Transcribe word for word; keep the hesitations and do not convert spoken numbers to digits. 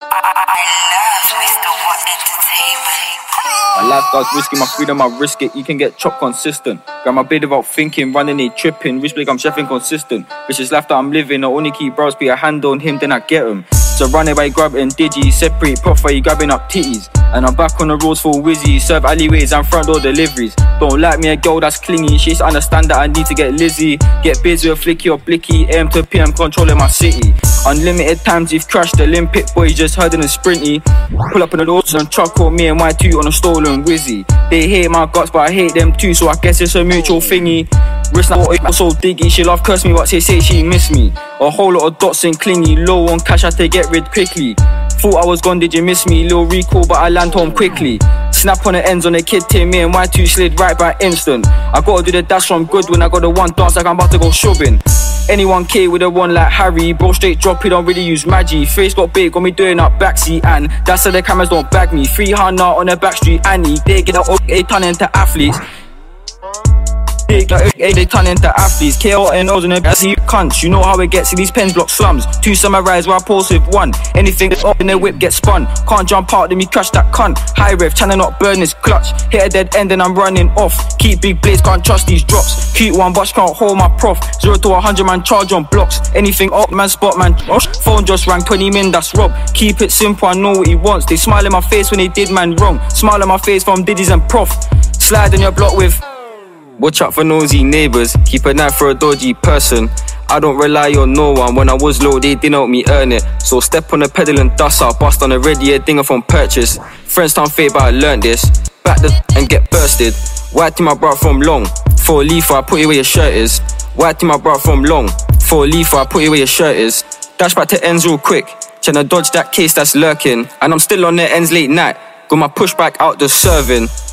My lifestyle's risky, my freedom, I risk it. You can get chopped consistent. Grab my blade without thinking, running it, tripping. Rich big, I'm chefing consistent. Vicious life that I'm living, I only keep bros, put a hand on him, then I get him. So run it by grabbing digi, separate profit, you grabbing up titties. And I'm back on the roads for Wizzy, serve alleyways and front door deliveries. Don't like me a girl that's clingy, she's understand that I need to get Lizzie. Get busy with flicky or blicky, A M to P M controlling my city. Unlimited times you've crashed, the Olympic boys just heard in a sprinty. Pull up in the doors and truck or me and Y two on a stolen Wizzy. They hate my guts but I hate them too, so I guess it's a mutual thingy. Wrist now so diggy, she love curse me but she say she miss me. A whole lot of dots and clingy, low on cash I had to get rid quickly. Thought I was gone, did you miss me? Little recall but I land home quickly. Snap on the ends on the kid team, me and Y two slid right by instant. I gotta do the dash from Goodwin, I got the one dance like I'm about to go shopping. Anyone K with a one like Harry, bro straight drop, he don't really use Maggi. Face got big, got me doing up backseat, and that's so the cameras don't bag me. three hundred on the back street, Annie, they get a eight ton into athletes. They they turn into athletes, K O N Os and the see cunts. You know how it gets, see these pens block slums. Two samurais where I pulse with one. Anything that's up in the whip gets spun. Can't jump out, let me crash that cunt. High rev, trying to not burn this clutch. Hit a dead end and I'm running off. Keep big blades, can't trust these drops. Cute one, but can't hold my prof. Zero to a hundred man charge on blocks. Anything up, man, spot man. Phone just rang, twenty min, that's Rob. Keep it simple, I know what he wants. They smile in my face when they did man wrong. Smile in my face from Diddy's and Prof. Slide in your block with. Watch out for nosy neighbours, keep an eye for a dodgy person. I don't rely on no one, when I was low they didn't help me earn it. So step on the pedal and dust out, bust on a ready yeah, dinger from purchase. Friends town fade but I learned this, back the and get bursted. White to my bro from long, for a leaf I put you where your shirt is. White to my bro from long, for a leaf I put you where your shirt is. Dash back to ends real quick, tryna dodge that case that's lurking. And I'm still on the ends late night, got my pushback out the serving.